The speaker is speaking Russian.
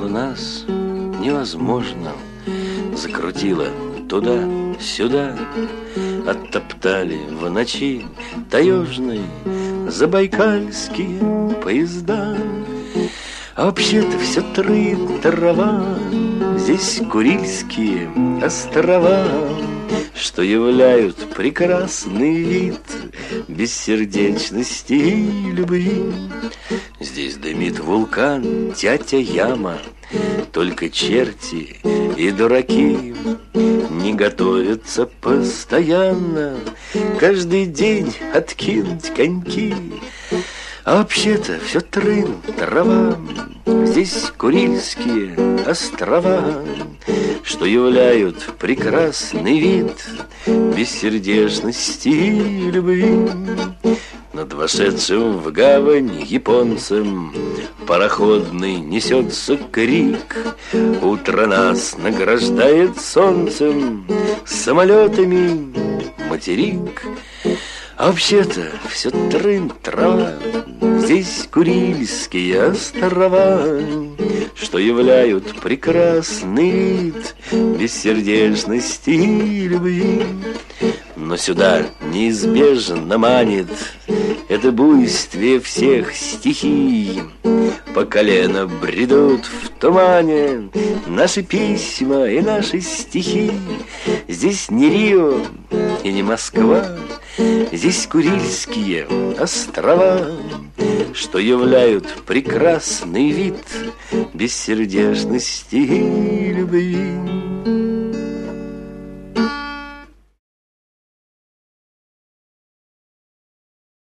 Сжало нас невозможно, закрутило туда-сюда. Оттоптали в ночи таежной забайкальские поезда. А вообще-то все трава, здесь Курильские острова, что являют прекрасный вид бессердечности и любви. Здесь дымит вулкан Тятя Яма, только черти и дураки не готовятся постоянно каждый день откинуть коньки. А вообще-то все трава, здесь Курильские острова, что являют прекрасный вид бессердечности и любви. Над вошедшим в гавань японцем пароходный несется крик. Утро нас награждает солнцем, самолетами материк. А вообще-то все трава, здесь Курильские острова, что являют прекрасный вид бессердечности и любви. Но сюда неизбежно манит это буйствие всех стихий. По колено бредут в тумане наши письма и наши стихи. Здесь не Рио и не Москва, здесь Курильские острова, что являют прекрасный вид бессердечности и любви.